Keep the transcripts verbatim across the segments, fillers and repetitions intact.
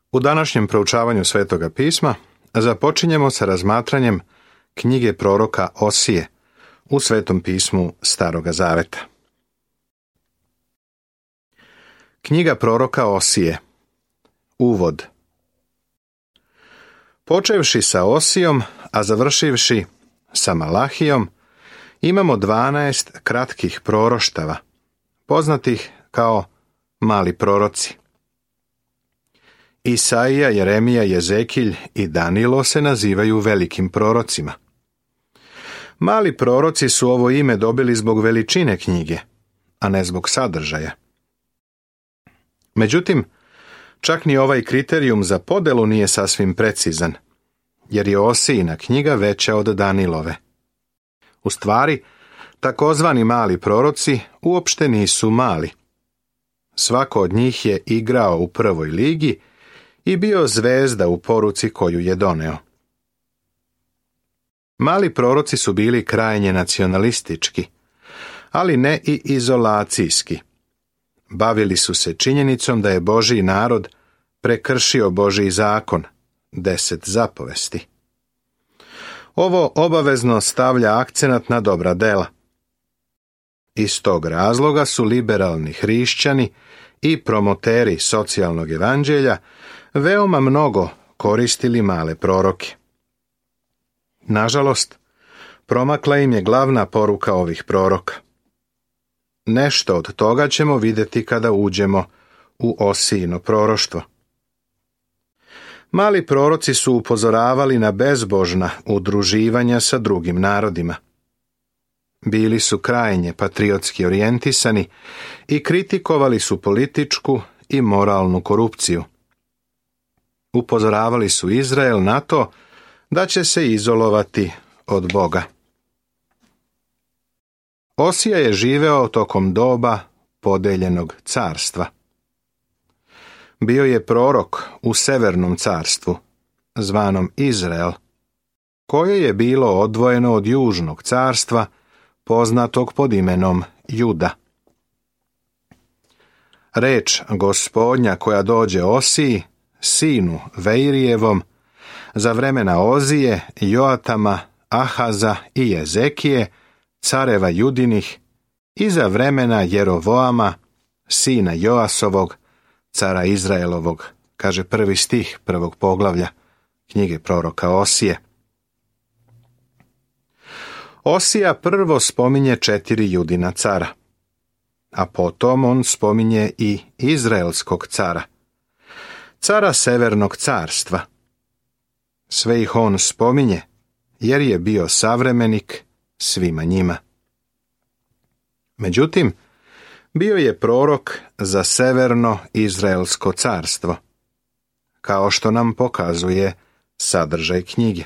U današnjem proučavanju Svetoga pisma započinjemo sa razmatranjem knjige proroka Osije u Svetom pismu Staroga zaveta. Knjiga proroka Osije. Uvod. Počevši sa Osijom, a završivši sa Malahijom, imamo dvanaest kratkih proroštava, poznatih kao mali proroci. Isaija, Jeremija, Jezekilj i Danilo se nazivaju velikim prorocima. Mali proroci su ovo ime dobili zbog veličine knjige, a ne zbog sadržaja. Međutim, čak ni ovaj kriterijum za podelu nije sasvim precizan, jer je Osijina knjiga veća od Danilove. U stvari, takozvani mali proroci uopšte nisu mali. Svako od njih je igrao u prvoj ligi i bio zvezda u poruci koju je doneo. Mali proroci su bili krajnje nacionalistički, ali ne i izolacijski. Bavili su se činjenicom da je Božji narod prekršio Božji zakon, deset zapovesti. Ovo obavezno stavlja akcenat na dobra dela. Iz tog razloga su liberalni hrišćani i promoteri socijalnog evanđelja veoma mnogo koristili male proroke. Nažalost, promakla im je glavna poruka ovih proroka. Nešto od toga ćemo vidjeti kada uđemo u Osijino proroštvo. Mali proroci su upozoravali na bezbožna udruživanja sa drugim narodima. Bili su krajnje patriotski orijentisani i kritikovali su političku i moralnu korupciju. Upozoravali su Izrael na to da će se izolovati od Boga. Osija je živeo tokom doba podeljenog carstva. Bio je prorok u severnom carstvu, zvanom Izrael, koje je bilo odvojeno od južnog carstva, poznatog pod imenom Juda. Reč Gospodnja koja dođe Osiji, sinu Veirijevom, za vremena Ozije, Joatama, Ahaza i Jezekije, careva Judinih, i za vremena Jerovoama, sina Joasovog, cara Izraelovog, kaže prvi stih prvog poglavlja knjige proroka Osije. Osija prvo spominje četiri Judina cara, a potom on spominje i Izraelskog cara, cara severnog carstva. Sve ih on spominje, jer je bio savremenik svima njima. Međutim, bio je prorok za severno Izraelsko carstvo, kao što nam pokazuje sadržaj knjige.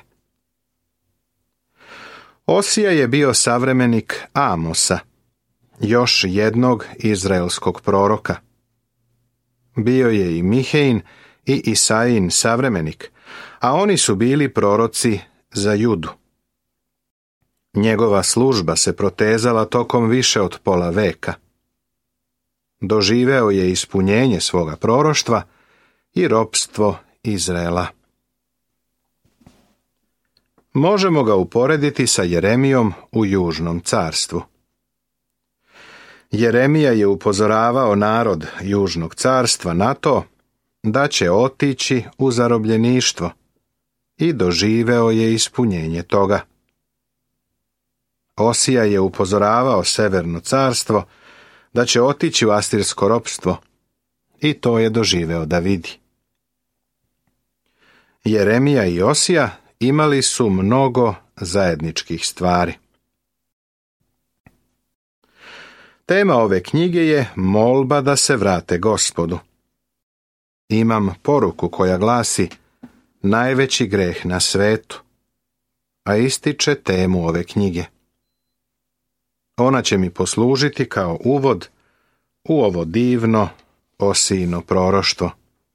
Osija je bio savremenik Amosa, još jednog izraelskog proroka. Bio je i Mihein i Isaijin savremenik, a oni su bili proroci za Judu. Njegova služba se protezala tokom više od pola veka. Doživeo je ispunjenje svoga proroštva i ropstvo Izraela. Možemo ga uporediti sa Jeremijom u južnom carstvu. Jeremija je upozoravao narod južnog carstva na to da će otići u zarobljeništvo i doživeo je ispunjenje toga. Osija je upozoravao severno carstvo da će otići u asirsko ropstvo i to je doživeo da vidi. Jeremija i Osija imali su mnogo zajedničkih stvari. Tema ove knjige je molba da se vrate Gospodu. Imam poruku koja glasi najveći greh na svetu, a ističe temu ove knjige. Ona će mi poslužiti kao uvod u ovo divno Osijino proroštvo.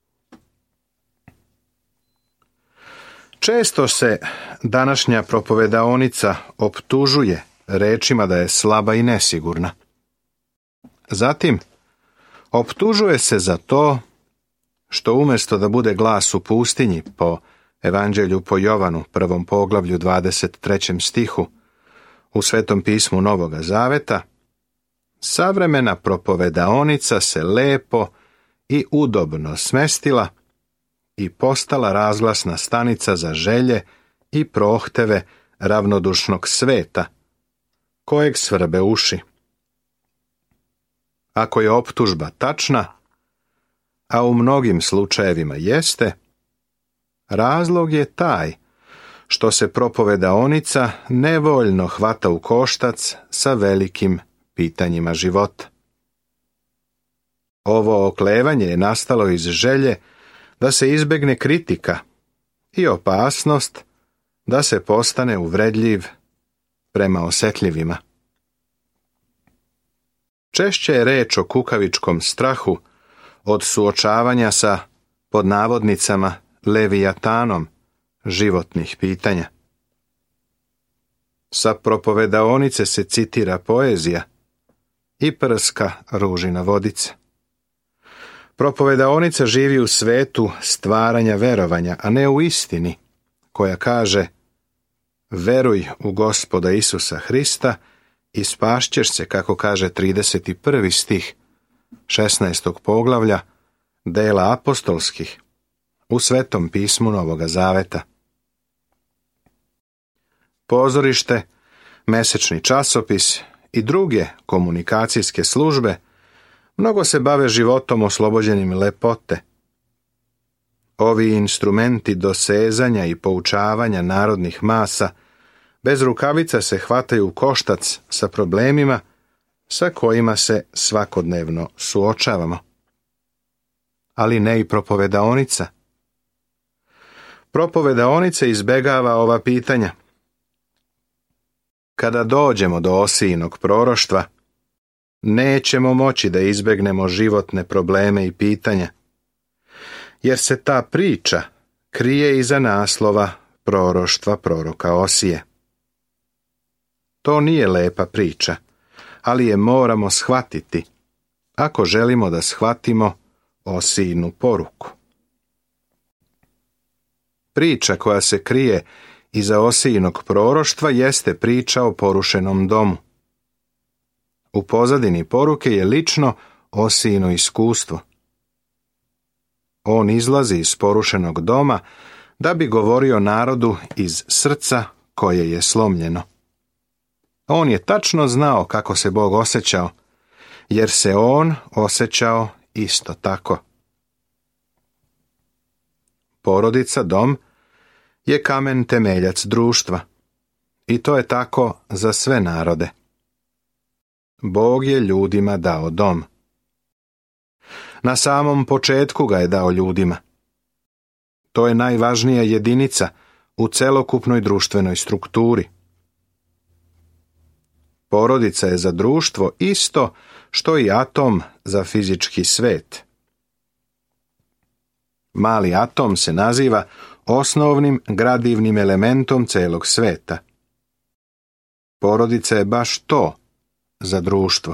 Često se današnja propovedaonica optužuje rečima da je slaba i nesigurna. Zatim, optužuje se za to što umjesto da bude glas u pustinji po Evanđelju po Jovanu, prvom poglavlju dvadeset trećem stihu, u Svetom pismu Novoga Zaveta, savremena propovedaonica se lepo i udobno smestila i postala razglasna stanica za želje i prohteve ravnodušnog sveta, kojeg svrbe uši. Ako je optužba tačna, a u mnogim slučajevima jeste, razlog je taj što se propovedaonica nevoljno hvata u koštac sa velikim pitanjima života. Ovo oklevanje je nastalo iz želje da se izbegne kritika i opasnost da se postane uvredljiv prema osjetljivima. Češće je reč o kukavičkom strahu od suočavanja sa, pod navodnicama, levijatanom životnih pitanja. Sa propovedaonice se citira poezija i prska ružina vodica. Propovedaonica živi u svetu stvaranja verovanja, a ne u istini, koja kaže: veruj u Gospoda Isusa Hrista i spašćeš se, kako kaže trideset prvi stih šesnaestog poglavlja Dela apostolskih u Svetom pismu Novoga Zaveta. Pozorište, mesečni časopis i druge komunikacijske službe mnogo se bave životom oslobođenim lepote. Ovi instrumenti dosezanja i poučavanja narodnih masa bez rukavica se hvataju u koštac sa problemima sa kojima se svakodnevno suočavamo. Ali ne i propovedaonica. Propovedaonica izbegava ova pitanja. Kada dođemo do Osijinog proroštva, nećemo moći da izbegnemo životne probleme i pitanja, jer se ta priča krije iza naslova proroštva proroka Osije. To nije lepa priča, ali je moramo shvatiti, ako želimo da shvatimo Osijinu poruku. Priča koja se krije iza Osijinog proroštva jeste priča o porušenom domu. U pozadini poruke je lično Osijino iskustvo. On izlazi iz porušenog doma da bi govorio narodu iz srca koje je slomljeno. On je tačno znao kako se Bog osjećao, jer se on osjećao isto tako. Porodica, dom, je kamen temeljac društva. I to je tako za sve narode. Bog je ljudima dao dom. Na samom početku ga je dao ljudima. To je najvažnija jedinica u celokupnoj društvenoj strukturi. Porodica je za društvo isto što i atom za fizički svet. Mali atom se naziva osnovnim gradivnim elementom celog sveta. Porodica je baš to za društvo.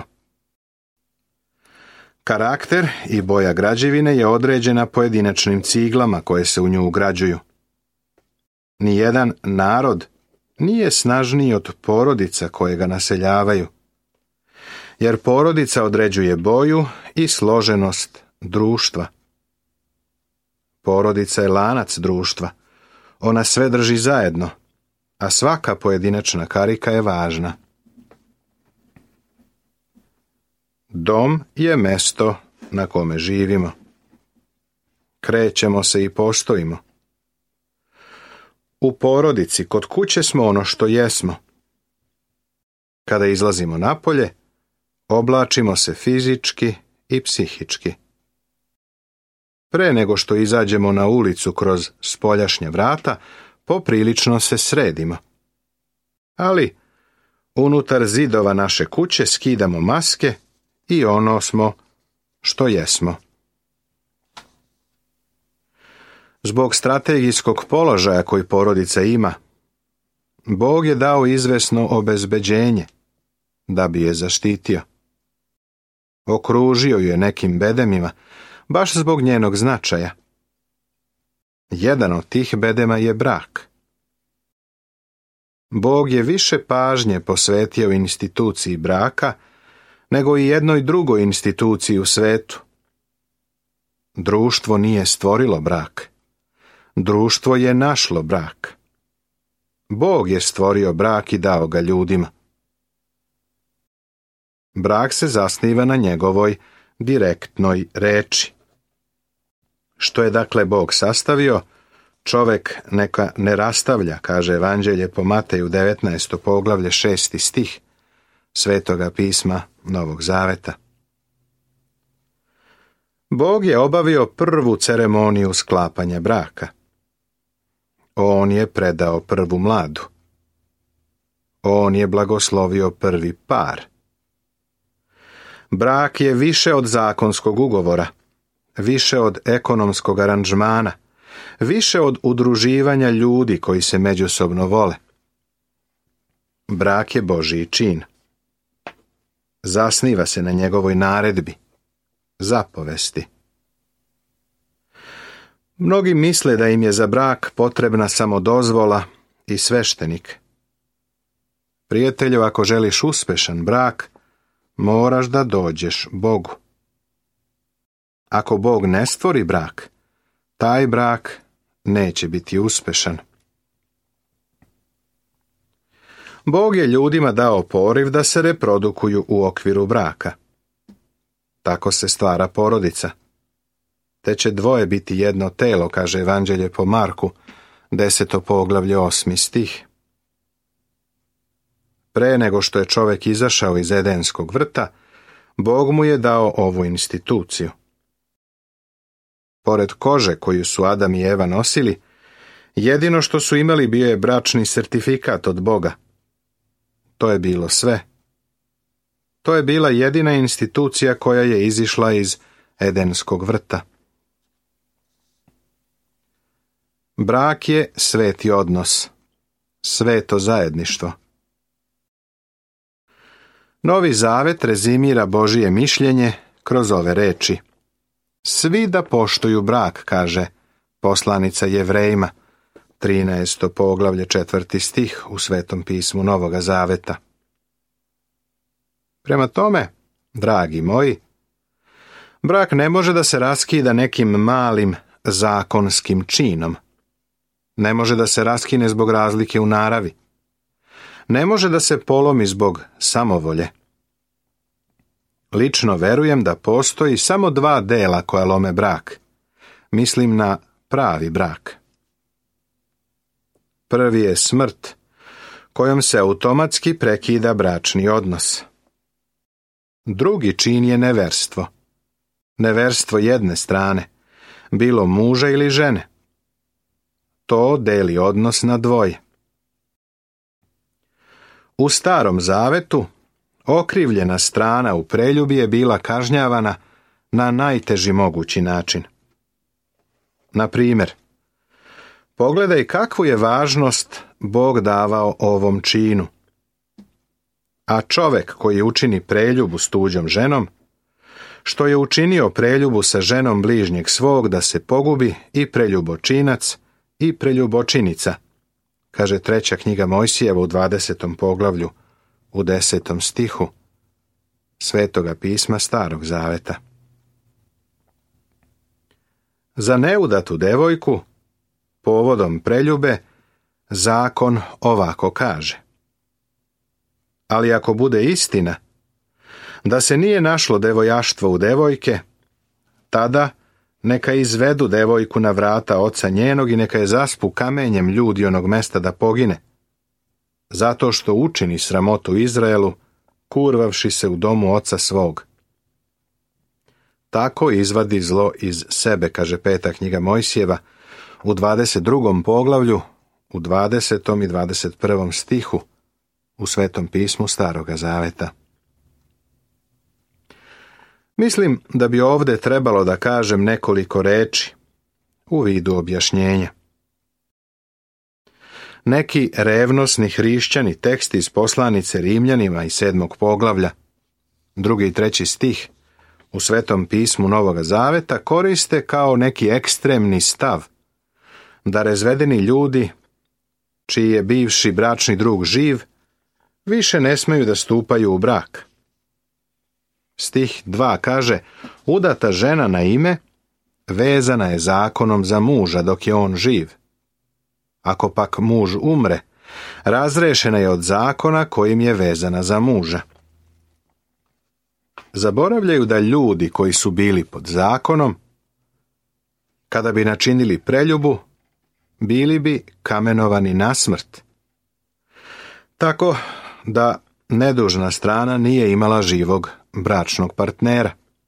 Karakter i boja građevine je određena pojedinačnim ciglama koje se u nju ugrađuju. Nijedan narod nije snažniji od porodica koje ga naseljavaju, jer porodica određuje boju i složenost društva. Porodica je lanac društva. Ona sve drži zajedno, a svaka pojedinačna karika je važna. Dom je mesto na kome živimo. Krećemo se i postojimo. U porodici kod kuće smo ono što jesmo. Kada izlazimo napolje, oblačimo se fizički i psihički. Pre nego što izađemo na ulicu kroz spoljašnja vrata, poprilično se sredimo. Ali unutar zidova naše kuće skidamo maske i ono smo što jesmo. Zbog strategijskog položaja koji porodica ima, Bog je dao izvesno obezbeđenje da bi je zaštitio. Okružio ju je nekim bedemima, baš zbog njenog značaja. Jedan od tih bedema je brak. Bog je više pažnje posvetio instituciji braka nego i jednoj drugoj instituciji u svetu. Društvo nije stvorilo brak. Društvo je našlo brak. Bog je stvorio brak i dao ga ljudima. Brak se zasniva na njegovoj direktnoj reči. Što je dakle Bog sastavio, čovek neka ne rastavlja, kaže Evanđelje po Mateju devetnaesto poglavlje šesti stih Svetoga pisma Novog Zaveta. Bog je obavio prvu ceremoniju sklapanja braka. On je predao prvu mladu. On je blagoslovio prvi par. Brak je više od zakonskog ugovora, više od ekonomskog aranžmana, više od udruživanja ljudi koji se međusobno vole. Brak je Božji čin. Zasniva se na njegovoj naredbi, zapovesti. Mnogi misle da im je za brak potrebna samo dozvola i sveštenik. Prijatelju, ako želiš uspešan brak, moraš da dođeš Bogu. Ako Bog ne stvori brak, taj brak neće biti uspešan. Bog je ljudima dao poriv da se reprodukuju u okviru braka. Tako se stvara porodica. Te će dvoje biti jedno telo, kaže Evanđelje po Marku, deseto poglavlje osmi stih. Pre nego što je čovjek izašao iz Edenskog vrta, Bog mu je dao ovu instituciju. Pored kože koju su Adam i Eva nosili, jedino što su imali bio je bračni sertifikat od Boga. To je bilo sve. To je bila jedina institucija koja je izišla iz Edenskog vrta. Brak je sveti odnos, sveto zajedništvo. Novi Zavet rezimira Božije mišljenje kroz ove reči. Svi da poštuju brak, kaže poslanica Jevrejima, trinaesto poglavlje četvrti stih u Svetom pismu Novoga Zaveta. Prema tome, dragi moji, brak ne može da se raskida nekim malim zakonskim činom. Ne može da se raskine zbog razlike u naravi. Ne može da se polomi zbog samovolje. Lično verujem da postoji samo dva dela koja lome brak. Mislim na pravi brak. Prvi je smrt, kojom se automatski prekida bračni odnos. Drugi čin je neverstvo. Neverstvo jedne strane, bilo muža ili žene. To deli odnos na dvoje. U Starom Zavetu okrivljena strana u preljubi je bila kažnjavana na najteži mogući način. Na primjer, pogledaj kakvu je važnost Bog davao ovom činu. A čovek koji učini preljubu s tuđom ženom, što je učinio preljubu sa ženom bližnjeg svog da se pogubi i preljubočinac i preljubočinica, kaže treća knjiga Mojsijeva u dvadesetom poglavlju, u desetom stihu Svetoga pisma Starog Zaveta. Za neudatu devojku, povodom preljube, zakon ovako kaže. Ali ako bude istina da se nije našlo devojaštvo u devojke, tada neka izvedu devojku na vrata oca njenog i neka je zaspu kamenjem ljudi onog mesta da pogine, zato što učini sramotu Izraelu, kurvavši se u domu oca svog. Tako izvadi zlo iz sebe, kaže peta knjiga Mojsijeva, u dvadeset drugom poglavlju, u dvadesetom i dvadeset prvom stihu, u Svetom pismu Staroga Zaveta. Mislim da bi ovdje trebalo da kažem nekoliko reči u vidu objašnjenja. Neki revnosni hrišćani tekst iz poslanice Rimljanima iz sedmog poglavlja, drugi i treći stih, u Svetom pismu Novoga Zaveta koriste kao neki ekstremni stav, da razvedeni ljudi, čiji je bivši bračni drug živ, više ne smeju da stupaju u brak. Stih dva kaže, udata žena na ime vezana je zakonom za muža dok je on živ. Ako pak muž umre, razrešena je od zakona kojim je vezana za muža. Zaboravljaju da ljudi koji su bili pod zakonom, kada bi načinili preljubu, bili bi kamenovani na smrt. Tako da nedužna strana nije imala živog bračnog partnera.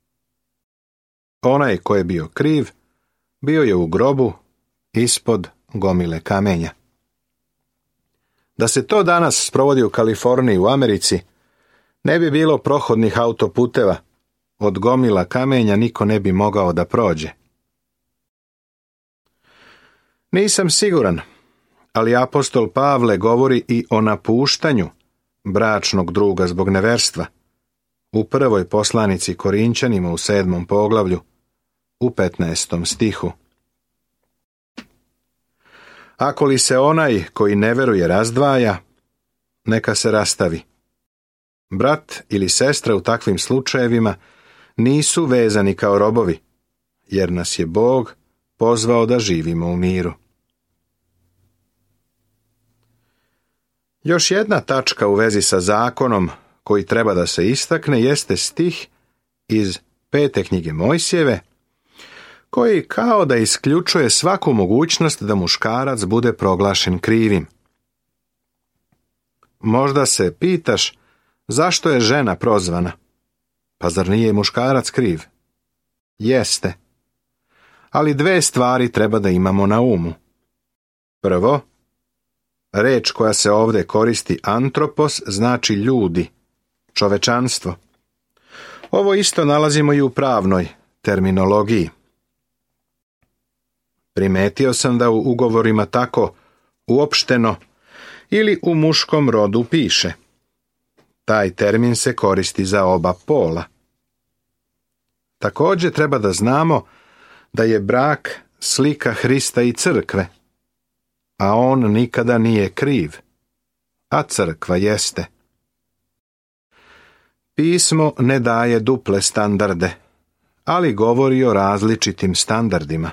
Onaj ko je bio kriv, bio je u grobu ispod gomile kamenja. Da se to danas sprovodi u Kaliforniji u Americi, ne bi bilo prohodnih autoputeva, od gomila kamenja niko ne bi mogao da prođe. Nisam siguran, ali apostol Pavle govori i o napuštanju bračnog druga zbog neverstva, u prvoj poslanici Korinćanima u sedmom poglavlju, u petnaestom stihu. Ako li se onaj koji ne veruje razdvaja, neka se rastavi. Brat ili sestra u takvim slučajevima nisu vezani kao robovi, jer nas je Bog pozvao da živimo u miru. Još jedna tačka u vezi sa zakonom koji treba da se istakne jeste stih iz pete knjige Mojsijeve, koji kao da isključuje svaku mogućnost da muškarac bude proglašen krivim. Možda se pitaš zašto je žena prozvana? Pa zar nije muškarac kriv? Jeste. Ali dve stvari treba da imamo na umu. Prvo, reč koja se ovdje koristi antropos znači ljudi, čovečanstvo. Ovo isto nalazimo i u pravnoj terminologiji. Primetio sam da u ugovorima tako uopšteno ili u muškom rodu piše. Taj termin se koristi za oba pola. Također treba da znamo da je brak slika Hrista i crkve, a on nikada nije kriv, a crkva jeste. Pismo ne daje duple standarde, ali govori o različitim standardima.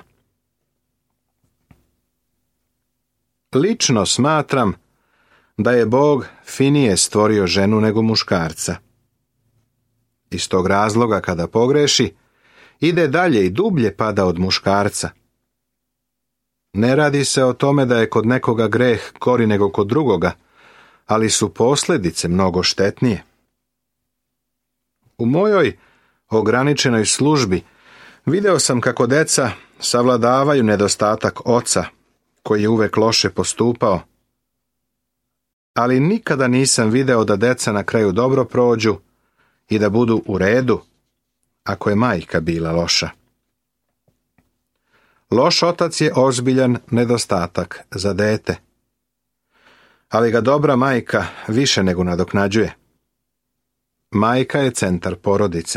Lično smatram da je Bog finije stvorio ženu nego muškarca. Iz tog razloga kada pogreši, ide dalje i dublje pada od muškarca. Ne radi se o tome da je kod nekoga greh gori nego kod drugoga, ali su posljedice mnogo štetnije. U mojoj ograničenoj službi video sam kako deca savladavaju nedostatak oca, koji je uvek loše postupao, ali nikada nisam video da deca na kraju dobro prođu i da budu u redu, ako je majka bila loša. Loš otac je ozbiljan nedostatak za dete, ali ga dobra majka više nego nadoknađuje. Majka je centar porodice.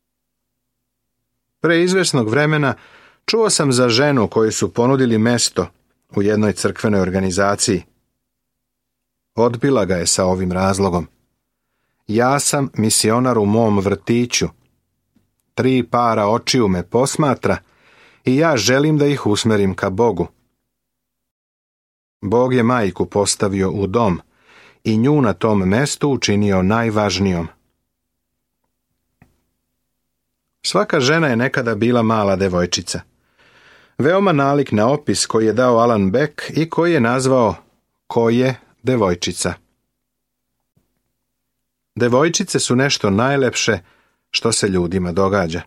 Pre izvesnog vremena čuo sam za ženu koju su ponudili mesto u jednoj crkvenoj organizaciji. Odbila ga je sa ovim razlogom. Ja sam misionar u mom vrtiću. Tri para očiju me posmatra i ja želim da ih usmerim ka Bogu. Bog je majku postavio u dom i nju na tom mestu učinio najvažnijom. Svaka žena je nekada bila mala devojčica. Veoma nalik na opis koji je dao Alan Beck i koji je nazvao Ko je devojčica. Devojčice su nešto najlepše što se ljudima događa.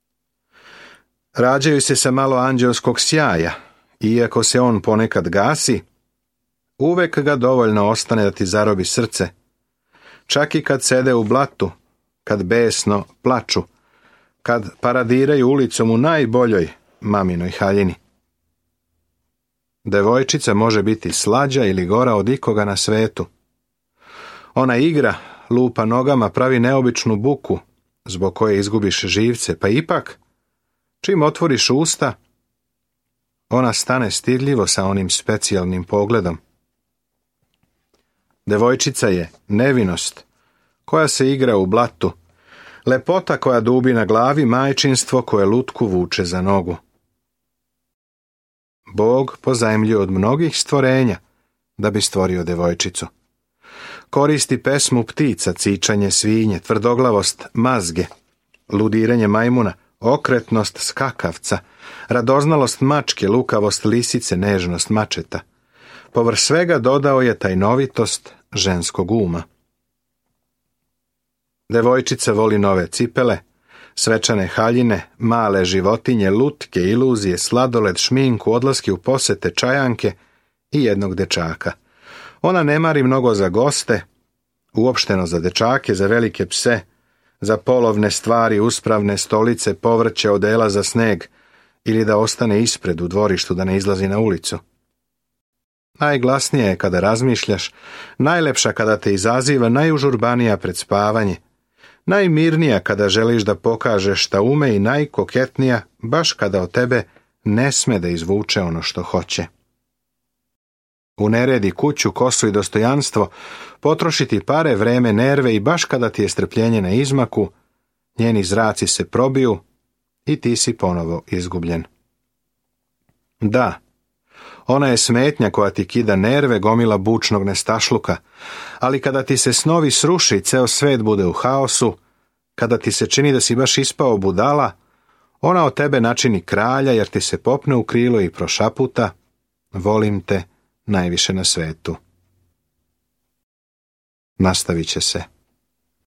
Rađaju se sa malo anđelskog sjaja, iako se on ponekad gasi, uvek ga dovoljno ostane da ti zarobi srce, čak i kad sede u blatu, kad besno plaču, kad paradiraju ulicom u najboljoj maminoj haljini. Devojčica može biti slađa ili gora od ikoga na svetu. Ona igra, lupa nogama, pravi neobičnu buku, zbog koje izgubiš živce, pa ipak, čim otvoriš usta, ona stane stidljivo sa onim specijalnim pogledom. Devojčica je nevinost, koja se igra u blatu, lepota koja dubi na glavi, majčinstvo koje lutku vuče za nogu. Bog pozajmljuje od mnogih stvorenja da bi stvorio devojčicu. Koristi pesmu ptica, cičanje svinje, tvrdoglavost mazge, ludiranje majmuna, okretnost skakavca, radoznalost mačke, lukavost lisice, nežnost mačeta. Povrh svega dodao je tajnovitost ženskog uma. Devojčica voli nove cipele, svečane haljine, male životinje, lutke, iluzije, sladoled, šminku, odlaske u posete, čajanke i jednog dečaka. Ona ne mari mnogo za goste, uopšteno za dečake, za velike pse, za polovne stvari, uspravne stolice, povrće, odela za sneg ili da ostane ispred u dvorištu da ne izlazi na ulicu. Najglasnija je kada razmišljaš, najlepša kada te izaziva, najužurbanija pred spavanje, najmirnija kada želiš da pokažeš šta ume i najkoketnija baš kada od tebe ne sme da izvuče ono što hoće. Uneredi kuću, kosu i dostojanstvo, potrošiti pare, vreme, nerve i baš kada ti je strpljenje na izmaku, njeni zraci se probiju i ti si ponovo izgubljen. Da, ona je smetnja koja ti kida nerve, gomila bučnog nestašluka, ali kada ti se snovi sruši i ceo svet bude u haosu, kada ti se čini da si baš ispao budala, ona od tebe načini kralja jer ti se popne u krilo i prošaputa: volim te najviše na svetu. Nastavit će se.